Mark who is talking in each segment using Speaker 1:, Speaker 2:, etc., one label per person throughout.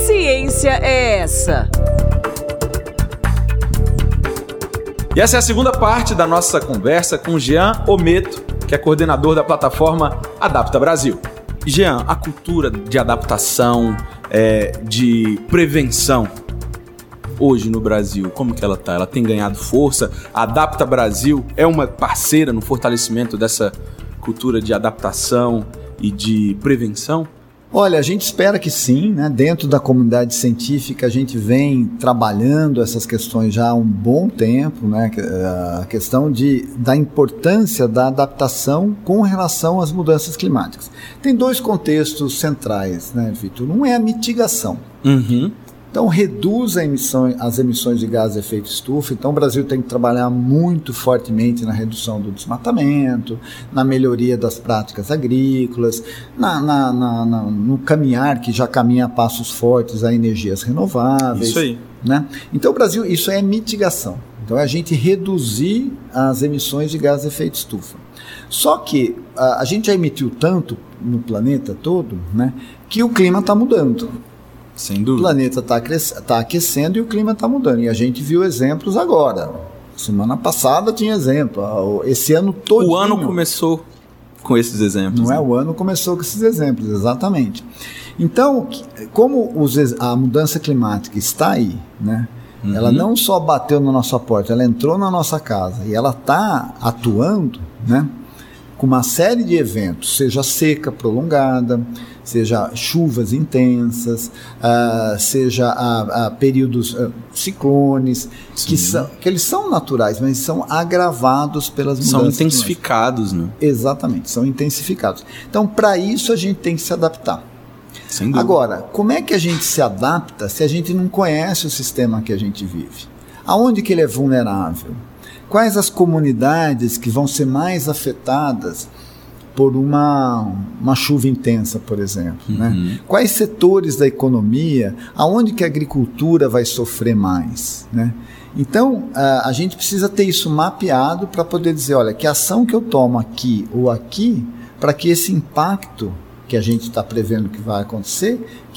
Speaker 1: ciência é essa?
Speaker 2: E essa é a segunda parte da nossa conversa com Jean Ometo, que é coordenador da plataforma Adapta Brasil. Jean, a cultura de adaptação, de prevenção, hoje no Brasil, como que ela está? Ela tem ganhado força? A Adapta Brasil é uma parceira no fortalecimento dessa cultura de adaptação e de prevenção?
Speaker 3: Olha, a gente espera que sim, né? Dentro da comunidade científica a gente vem trabalhando essas questões já há um bom tempo, né? A questão da importância da adaptação com relação às mudanças climáticas. Tem dois contextos centrais, né, Vitor? Um é a mitigação. Então, reduz as emissões de gases de efeito estufa. Então, o Brasil tem que trabalhar muito fortemente na redução do desmatamento, na melhoria das práticas agrícolas, no caminhar, que já caminha a passos fortes a energias renováveis.
Speaker 2: Isso aí.
Speaker 3: Né? Então, o Brasil, isso é mitigação. Então, é a gente reduzir as emissões de gases de efeito estufa. Só que a gente já emitiu tanto no planeta todo, né, que o clima está mudando.
Speaker 2: Sem dúvida.
Speaker 3: O planeta está aquecendo e o clima está mudando. E a gente viu exemplos agora. Semana passada tinha exemplo. Esse ano todo.
Speaker 2: O ano começou com esses exemplos.
Speaker 3: Não é? O ano começou com esses exemplos, exatamente. Então, como a mudança climática está aí, né? Ela não só bateu na nossa porta, ela entrou na nossa casa e ela está atuando, né, com uma série de eventos, seja seca prolongada, seja chuvas intensas, seja períodos ciclones, que eles são naturais, mas são agravados pelas mudanças.
Speaker 2: São intensificados, né?
Speaker 3: Exatamente, são intensificados. Então, para isso, a gente tem que se adaptar.
Speaker 2: Sem dúvida.
Speaker 3: Agora, como é que a gente se adapta se a gente não conhece o sistema que a gente vive? Aonde que ele é vulnerável? Quais as comunidades que vão ser mais afetadas por uma chuva intensa, por exemplo? Né? Quais setores da economia, aonde que a agricultura vai sofrer mais? Né? Então, a gente precisa ter isso mapeado para poder dizer, olha, que ação que eu tomo aqui ou aqui, para que esse impacto que a gente está prevendo que vai acontecer,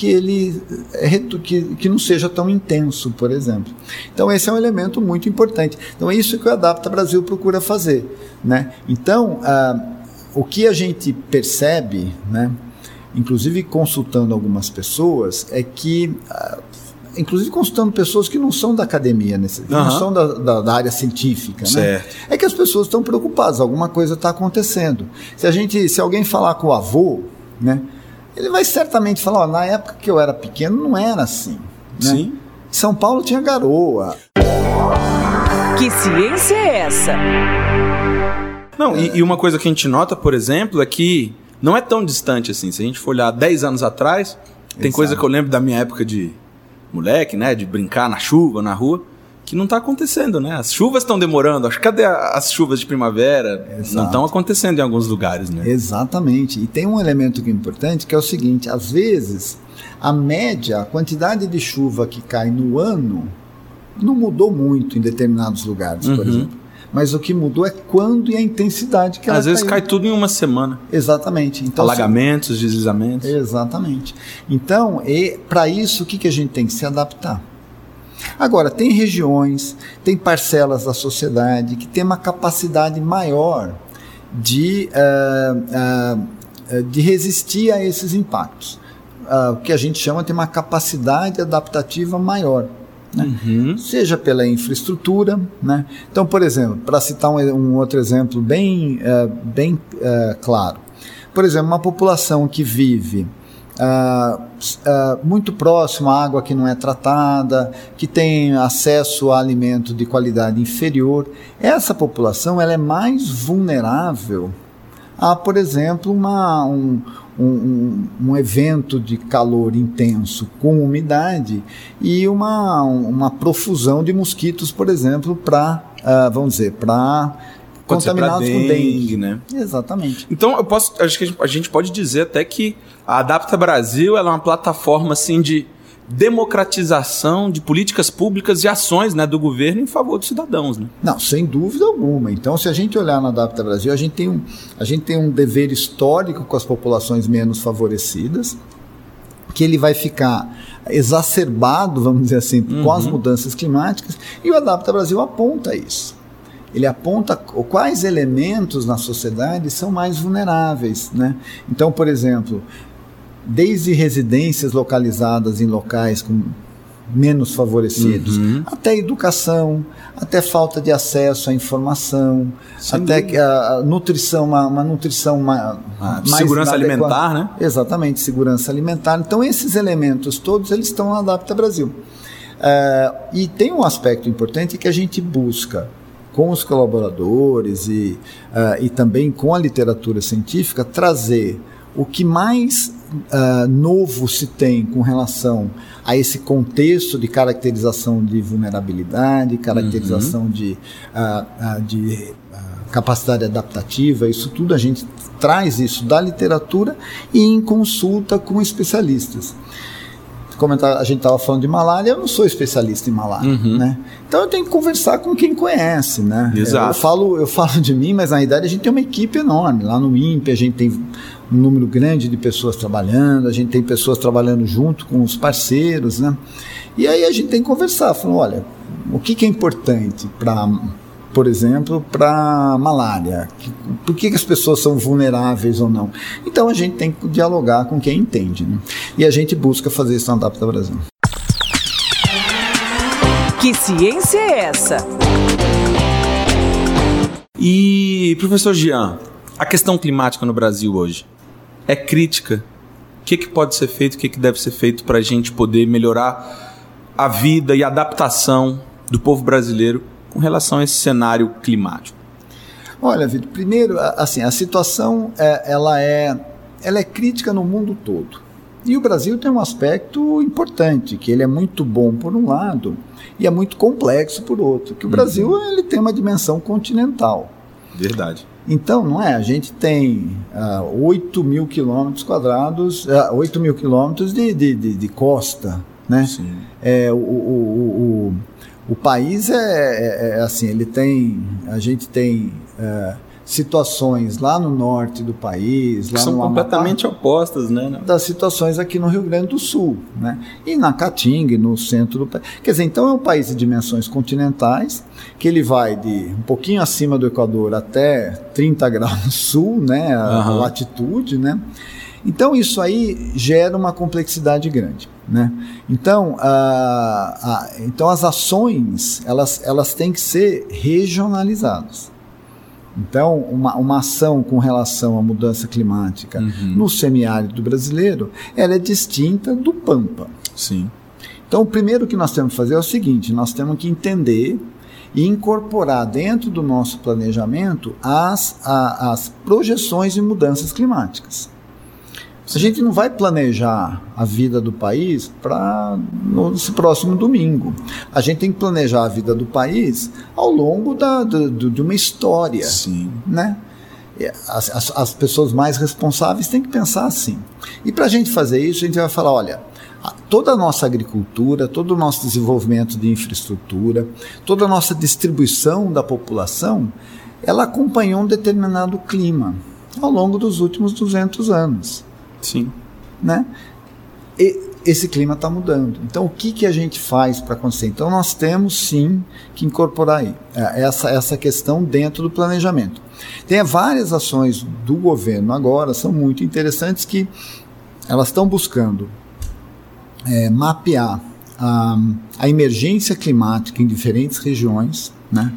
Speaker 3: que não seja tão intenso, por exemplo. Então, esse é um elemento muito importante. Então, é isso que o Adapta Brasil procura fazer. Né? Então, o que a gente percebe, né, inclusive consultando algumas pessoas, é que, inclusive consultando pessoas que não são da academia, não são da área científica, né? É que as pessoas estão preocupadas, alguma coisa está acontecendo. Se alguém falar com o avô, né, ele vai certamente falar, na época que eu era pequeno não era assim. Né?
Speaker 2: Sim.
Speaker 3: São Paulo tinha garoa.
Speaker 1: Que ciência é essa?
Speaker 2: Não, e uma coisa que a gente nota, por exemplo, é que não é tão distante assim. Se a gente for olhar 10 anos atrás, tem coisa que eu lembro da minha época de moleque, né, de brincar na chuva, na rua, que não está acontecendo, né? As chuvas estão demorando. Acho que cadê as chuvas de primavera? Exato. Não estão acontecendo em alguns lugares, né?
Speaker 3: Exatamente. E tem um elemento que é importante, que é o seguinte, às vezes, a média, a quantidade de chuva que cai no ano não mudou muito em determinados lugares, por exemplo. Mas o que mudou é quando e a intensidade que ela
Speaker 2: às vezes cai tudo em uma semana.
Speaker 3: Exatamente. Então,
Speaker 2: alagamentos, deslizamentos.
Speaker 3: Exatamente. Então, para isso, o que a gente tem que se adaptar? Agora, tem regiões, tem parcelas da sociedade que tem uma capacidade maior de resistir a esses impactos. O que a gente chama de uma capacidade adaptativa maior. Né? Seja pela infraestrutura, né? Então, por exemplo, para citar um outro exemplo bem claro, por exemplo, uma população que vive muito próximo à água que não é tratada, que tem acesso a alimento de qualidade inferior, essa população ela é mais vulnerável a, por exemplo, um evento de calor intenso com umidade e uma profusão de mosquitos, por exemplo, para contaminados com dengue,
Speaker 2: né?
Speaker 3: Exatamente.
Speaker 2: Então, acho que a gente pode dizer até que a Adapta Brasil ela é uma plataforma assim, de democratização de políticas públicas e ações, né, do governo em favor dos cidadãos. Né?
Speaker 3: Não, sem dúvida alguma. Então, se a gente olhar na Adapta Brasil, a gente tem um dever histórico com as populações menos favorecidas, que ele vai ficar exacerbado, vamos dizer assim, com as mudanças climáticas, e o Adapta Brasil aponta isso. Ele aponta quais elementos na sociedade são mais vulneráveis, né? Então, por exemplo, desde residências localizadas em locais com menos favorecidos, até educação, até falta de acesso à informação, até a nutrição, uma nutrição mais
Speaker 2: segurança alimentar, né?
Speaker 3: Exatamente, segurança alimentar. Então, esses elementos todos, eles estão no Adapta Brasil. E tem um aspecto importante que a gente busca, com os colaboradores e também com a literatura científica, trazer o que mais novo se tem com relação a esse contexto de caracterização de vulnerabilidade, caracterização de capacidade adaptativa. Isso tudo a gente traz isso da literatura e em consulta com especialistas. Como a gente estava falando de malária, eu não sou especialista em malária, né? Então eu tenho que conversar com quem conhece, né?
Speaker 2: Exato.
Speaker 3: Eu falo de mim, mas na realidade a gente tem uma equipe enorme. Lá no INPE a gente tem um número grande de pessoas trabalhando, a gente tem pessoas trabalhando junto com os parceiros, né? E aí a gente tem que conversar, falando, olha, o que é importante para, por exemplo, para malária? Por que as pessoas são vulneráveis ou não? Então a gente tem que dialogar com quem entende, né? E a gente busca fazer isso na Adapta Brasil.
Speaker 1: Que ciência é essa?
Speaker 2: E, professor Jean, a questão climática no Brasil hoje é crítica? O que pode ser feito, o que deve ser feito para a gente poder melhorar a vida e a adaptação do povo brasileiro com relação a esse cenário climático?
Speaker 3: Olha, Vitor, primeiro, assim, a situação ela é crítica no mundo todo. E o Brasil tem um aspecto importante, que ele é muito bom por um lado e é muito complexo por outro, que o Brasil ele tem uma dimensão continental.
Speaker 2: Verdade.
Speaker 3: Então, não é? A gente tem 8 mil quilômetros quadrados, 8 mil quilômetros de costa, né?
Speaker 2: Sim.
Speaker 3: O país assim, a gente tem situações lá no norte do país, lá
Speaker 2: são
Speaker 3: no
Speaker 2: completamente
Speaker 3: Amapá,
Speaker 2: opostas, né?
Speaker 3: das situações aqui no Rio Grande do Sul, né? E na Caatinga, no centro do país. Quer dizer, então é um país de dimensões continentais, que ele vai de um pouquinho acima do Equador até 30 graus no sul, né? A latitude, né? Então isso aí gera uma complexidade grande, né? Então, então as ações elas têm que ser regionalizadas. Então, uma ação com relação à mudança climática no semiárido brasileiro, ela é distinta do Pampa.
Speaker 2: Sim.
Speaker 3: Então, o primeiro que nós temos que fazer é o seguinte: nós temos que entender e incorporar dentro do nosso planejamento as projeções de mudanças climáticas. A gente não vai planejar a vida do país para no próximo domingo. A gente tem que planejar a vida do país ao longo de uma história.
Speaker 2: Sim.
Speaker 3: Né? As pessoas mais responsáveis têm que pensar assim. E para a gente fazer isso, a gente vai falar, olha, toda a nossa agricultura, todo o nosso desenvolvimento de infraestrutura, toda a nossa distribuição da população, ela acompanhou um determinado clima ao longo dos últimos 200 anos.
Speaker 2: Sim.
Speaker 3: Né? E esse clima está mudando. Então, o que a gente faz para acontecer? Então, nós temos sim que incorporar aí essa questão dentro do planejamento. Tem várias ações do governo agora, são muito interessantes, que elas estão buscando mapear a emergência climática em diferentes regiões, né?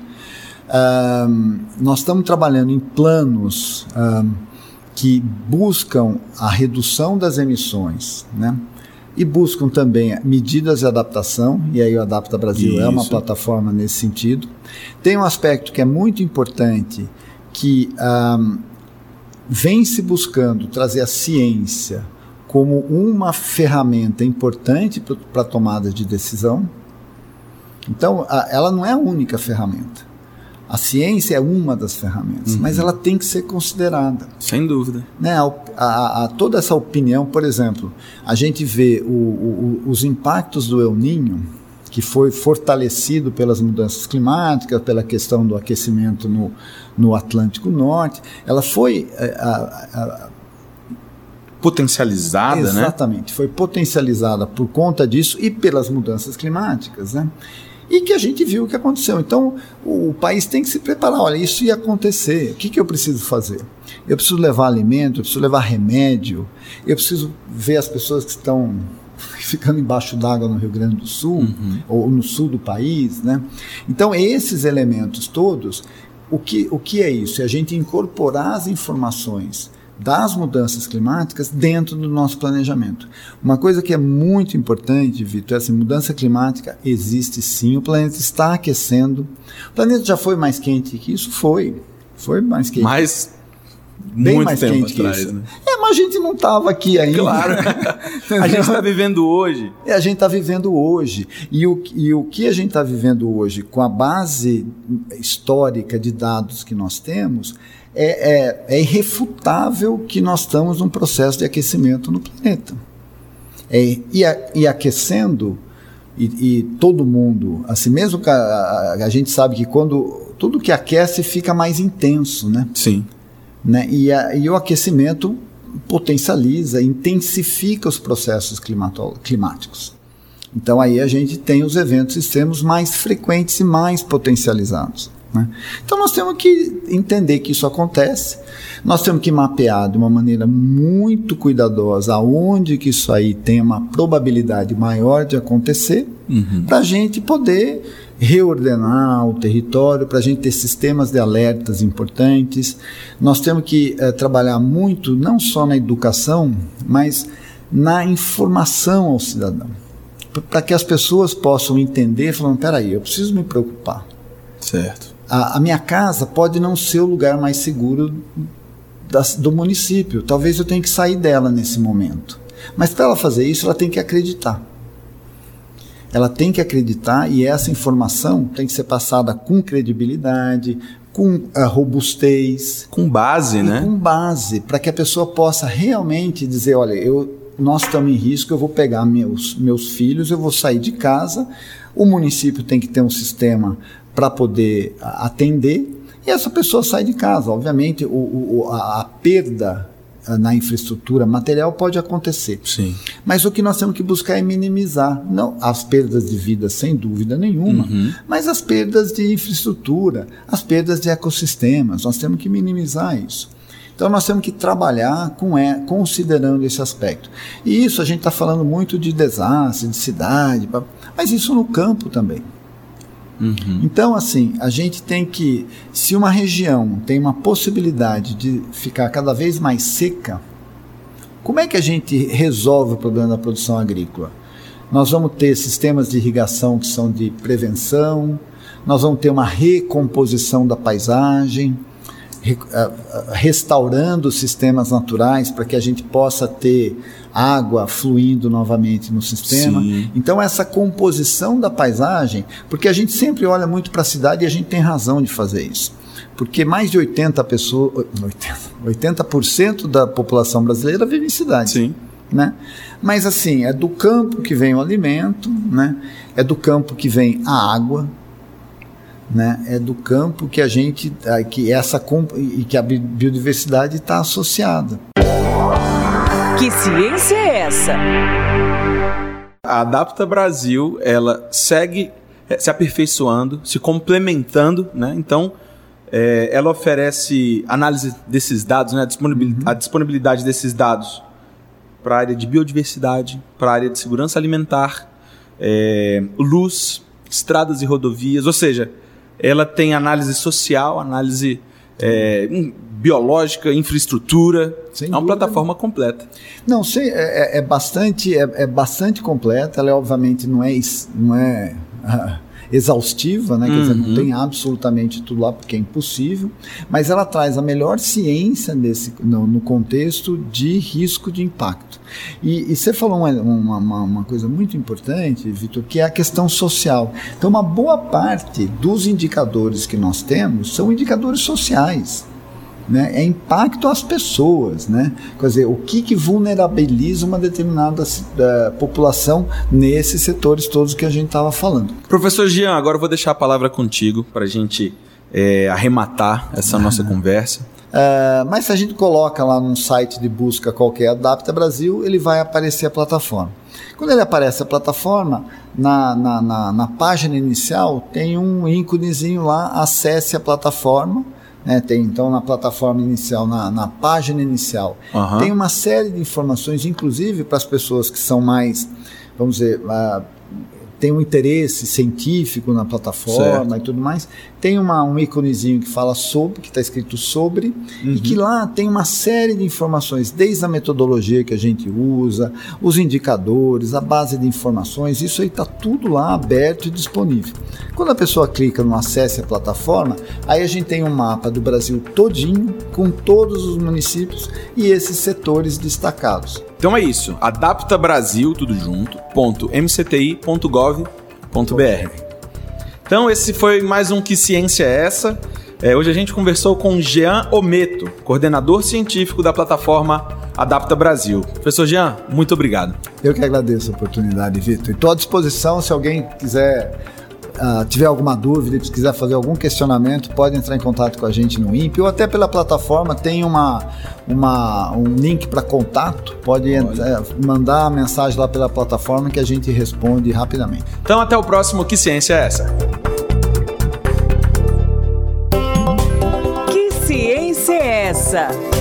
Speaker 3: Nós estamos trabalhando em planos que buscam a redução das emissões, né? E buscam também medidas de adaptação, e aí o Adapta Brasil é uma plataforma nesse sentido. Tem um aspecto que é muito importante, que vem se buscando trazer a ciência como uma ferramenta importante para a tomada de decisão. Então, ela não é a única ferramenta. A ciência é uma das ferramentas, mas ela tem que ser considerada.
Speaker 2: Sem dúvida.
Speaker 3: Né? Toda essa opinião, por exemplo, a gente vê os impactos do El Niño, que foi fortalecido pelas mudanças climáticas, pela questão do aquecimento no Atlântico Norte, ela foi
Speaker 2: potencializada, né?
Speaker 3: Exatamente, foi potencializada por conta disso e pelas mudanças climáticas, né? E que a gente viu o que aconteceu. Então, o país tem que se preparar. Olha, isso ia acontecer. O que eu preciso fazer? Eu preciso levar alimento, eu preciso levar remédio, eu preciso ver as pessoas que estão ficando embaixo d'água no Rio Grande do Sul, ou no sul do país, né? Então, esses elementos todos, o que é isso? É a gente incorporar as informações das mudanças climáticas dentro do nosso planejamento. Uma coisa que é muito importante, Vitor, é assim, mudança climática existe sim, o planeta está aquecendo, o planeta já foi mais quente que isso? Foi mais quente.
Speaker 2: Mas
Speaker 3: bem
Speaker 2: muito
Speaker 3: mais
Speaker 2: tempo
Speaker 3: quente
Speaker 2: atrás,
Speaker 3: que isso.
Speaker 2: né?
Speaker 3: Mas a gente não estava aqui ainda.
Speaker 2: Claro, a gente está vivendo hoje.
Speaker 3: A gente está vivendo hoje. E o que a gente está vivendo hoje, com a base histórica de dados que nós temos, é irrefutável que nós estamos num processo de aquecimento no planeta. E aquecendo, e todo mundo, assim mesmo que a gente sabe que quando tudo que aquece fica mais intenso, né?
Speaker 2: Sim.
Speaker 3: Né? E o aquecimento potencializa, intensifica os processos climáticos. Então aí a gente tem os eventos extremos mais frequentes e mais potencializados, né? Então nós temos que entender que isso acontece, nós temos que mapear de uma maneira muito cuidadosa aonde que isso aí tem uma probabilidade maior de acontecer, para a gente poder reordenar o território, para a gente ter sistemas de alertas importantes. Nós temos que trabalhar muito, não só na educação, mas na informação ao cidadão, para que as pessoas possam entender, falando, peraí, eu preciso me preocupar.
Speaker 2: Certo.
Speaker 3: A minha casa pode não ser o lugar mais seguro do município, talvez eu tenha que sair dela nesse momento. Mas para ela fazer isso, ela tem que acreditar. Ela tem que acreditar, e essa informação tem que ser passada com credibilidade, com robustez.
Speaker 2: Com base, né?
Speaker 3: Com base, para que a pessoa possa realmente dizer, olha, nós estamos em risco, eu vou pegar meus filhos, eu vou sair de casa, o município tem que ter um sistema para poder atender, e essa pessoa sai de casa. Obviamente, a perda na infraestrutura material pode acontecer.
Speaker 2: Sim.
Speaker 3: Mas o que nós temos que buscar é minimizar, não as perdas de vida, sem dúvida nenhuma, mas as perdas de infraestrutura, as perdas de ecossistemas, nós temos que minimizar isso. Então nós temos que trabalhar considerando esse aspecto. E isso a gente está falando muito de desastre, de cidade, mas isso no campo também. Então, assim, a gente tem que, se uma região tem uma possibilidade de ficar cada vez mais seca, como é que a gente resolve o problema da produção agrícola? Nós vamos ter sistemas de irrigação que são de prevenção, nós vamos ter uma recomposição da paisagem, restaurando os sistemas naturais para que a gente possa ter água fluindo novamente no sistema.
Speaker 2: Sim.
Speaker 3: Então essa composição da paisagem, porque a gente sempre olha muito para a cidade e a gente tem razão de fazer isso, porque mais de 80% da população brasileira vive em cidade.
Speaker 2: Sim.
Speaker 3: Né? Mas assim, é do campo que vem o alimento, né? É do campo que vem a água, né? É do campo que a biodiversidade está associada.
Speaker 1: Que ciência é essa?
Speaker 2: A Adapta Brasil, ela segue se aperfeiçoando, se complementando, né? Então, ela oferece análise desses dados, né? A disponibilidade desses dados para a área de biodiversidade, para a área de segurança alimentar, luz, estradas e rodovias, ou seja, ela tem análise social, análise biológica, infraestrutura.
Speaker 3: Sem
Speaker 2: é uma
Speaker 3: dúvida.
Speaker 2: Plataforma completa.
Speaker 3: Não, é bastante completa. Ela obviamente não é exaustiva, né? Quer dizer, não tem absolutamente tudo lá, porque é impossível, mas ela traz a melhor ciência no contexto de risco de impacto. E você falou uma coisa muito importante, Vitor, que é a questão social. Então, uma boa parte dos indicadores que nós temos são indicadores sociais. Né? É impacto às pessoas, né? Quer dizer, o que vulnerabiliza uma determinada população nesses setores todos que a gente estava falando.
Speaker 2: Professor Jean, agora eu vou deixar a palavra contigo para a gente arrematar essa nossa conversa.
Speaker 3: Mas se a gente coloca lá num site de busca qualquer Adapta Brasil, ele vai aparecer a plataforma. Quando ele aparece a plataforma, na página inicial tem um íconezinho lá, acesse a plataforma. Tem, então, na plataforma inicial, na página inicial, tem uma série de informações, inclusive para as pessoas que são mais, vamos dizer, tem um interesse científico na plataforma e tudo mais. Tem um íconezinho que fala sobre, que está escrito sobre, e que lá tem uma série de informações, desde a metodologia que a gente usa, os indicadores, a base de informações, isso aí está tudo lá aberto e disponível. Quando a pessoa clica no acesse à plataforma, aí a gente tem um mapa do Brasil todinho, com todos os municípios e esses setores destacados.
Speaker 2: Então é isso, Adapta Brasil, tudo junto, .mcti.gov.br. Então esse foi mais um Que Ciência é Essa? Hoje a gente conversou com Jean Ometo, coordenador científico da plataforma Adapta Brasil. Professor Jean, muito obrigado.
Speaker 3: Eu que agradeço a oportunidade, Vitor. Estou à disposição, se alguém quiser, tiver alguma dúvida, se quiser fazer algum questionamento, pode entrar em contato com a gente no INPE ou até pela plataforma, tem um link para contato, pode mandar a mensagem lá pela plataforma que a gente responde rapidamente.
Speaker 2: Então até o próximo Que Ciência é Essa?
Speaker 1: Que ciência é essa?